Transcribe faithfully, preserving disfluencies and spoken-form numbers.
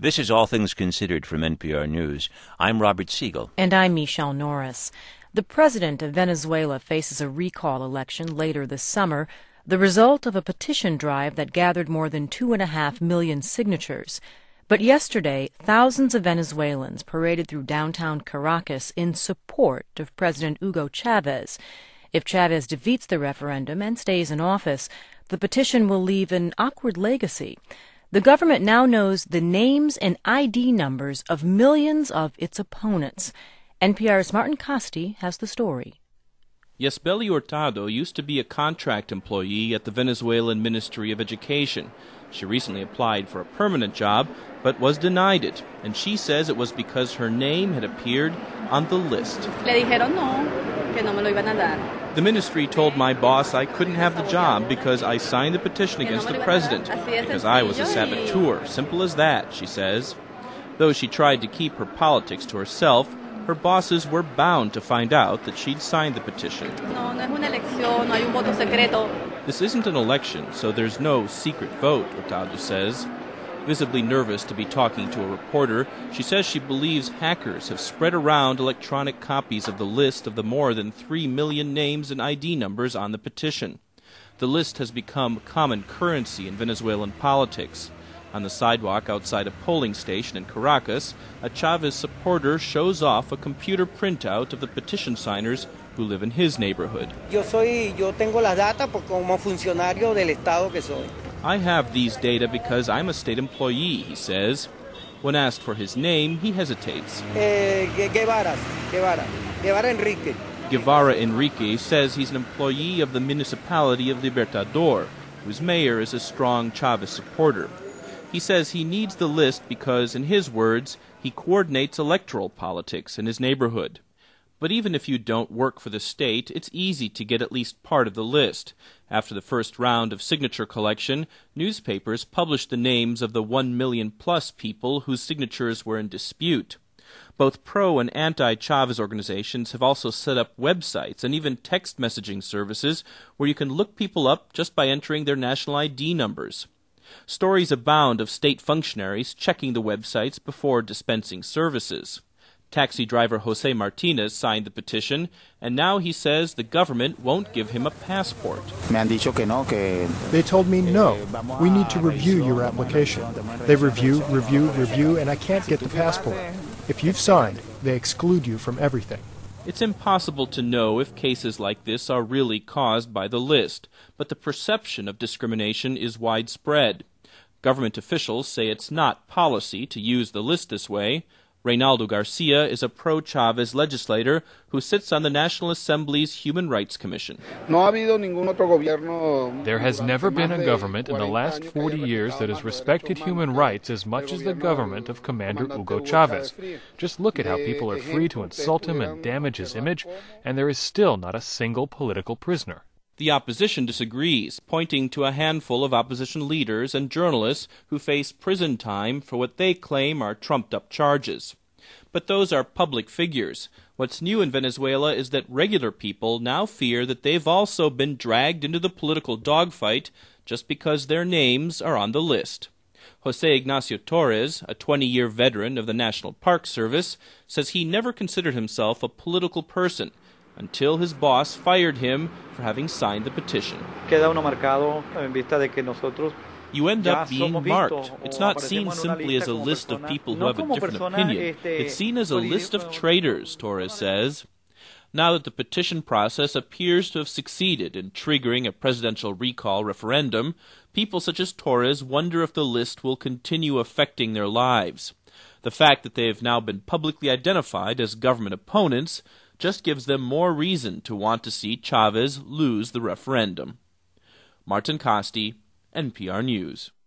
This is All Things Considered from N P R News. I'm Robert Siegel. And I'm Michelle Norris. The president of Venezuela faces a recall election later this summer, the result of a petition drive that gathered more than two and a half million signatures. But yesterday, thousands of Venezuelans paraded through downtown Caracas in support of President Hugo Chavez. If Chavez defeats the referendum and stays in office, the petition will leave an awkward legacy. The government now knows the names and I D numbers of millions of its opponents. N P R's Martin Costi has the story. Yesbeli Hurtado used to be a contract employee at the Venezuelan Ministry of Education. She recently applied for a permanent job, but was denied it, and she says it was because her name had appeared on the list. Le dijeron no, que no me lo iban a dar. The ministry told my boss I couldn't have the job because I signed the petition against the president, because I was a saboteur. Simple as that, she says. Though she tried to keep her politics to herself, her bosses were bound to find out that she'd signed the petition. No, no es una elección, no hay un voto secreto. This isn't an election, so there's no secret vote, Hurtado says. Visibly nervous to be talking to a reporter, she says she believes hackers have spread around electronic copies of the list of the more than three million names and I D numbers on the petition. The list has become common currency in Venezuelan politics. On the sidewalk outside a polling station in Caracas, a Chavez supporter shows off a computer printout of the petition signers who live in his neighborhood. Yo soy, yo tengo las data como funcionario del Estado que soy. I have these data because I'm a state employee, he says. When asked for his name, he hesitates. Eh, Guevara, Guevara, Guevara Enrique. Guevara Enrique says he's an employee of the municipality of Libertador, whose mayor is a strong Chavez supporter. He says he needs the list because, in his words, he coordinates electoral politics in his neighborhood. But even if you don't work for the state, it's easy to get at least part of the list. After the first round of signature collection, newspapers published the names of the one million plus people whose signatures were in dispute. Both pro- and anti-Chavez organizations have also set up websites and even text messaging services where you can look people up just by entering their national I D numbers. Stories abound of state functionaries checking the websites before dispensing services. Taxi driver Jose Martinez signed the petition, and now he says the government won't give him a passport. They told me, no, we need to review your application. They review, review, review, and I can't get the passport. If you've signed, they exclude you from everything. It's impossible to know if cases like this are really caused by the list, but the perception of discrimination is widespread. Government officials say it's not policy to use the list this way. Reynaldo Garcia is a pro-Chavez legislator who sits on the National Assembly's Human Rights Commission. There has never been a government in the last forty years that has respected human rights as much as the government of Commander Hugo Chavez. Just look at how people are free to insult him and damage his image, and there is still not a single political prisoner. The opposition disagrees, pointing to a handful of opposition leaders and journalists who face prison time for what they claim are trumped-up charges. But those are public figures. What's new in Venezuela is that regular people now fear that they've also been dragged into the political dogfight just because their names are on the list. Jose Ignacio Torres, a twenty-year veteran of the National Park Service, says he never considered himself a political person until his boss fired him for having signed the petition. You end up being marked. It's not seen simply as a list of people who have a different opinion. It's seen as a list of traitors, Torres says. Now that the petition process appears to have succeeded in triggering a presidential recall referendum, people such as Torres wonder if the list will continue affecting their lives. The fact that they have now been publicly identified as government opponents just gives them more reason to want to see Chavez lose the referendum. Martin Costi, N P R News.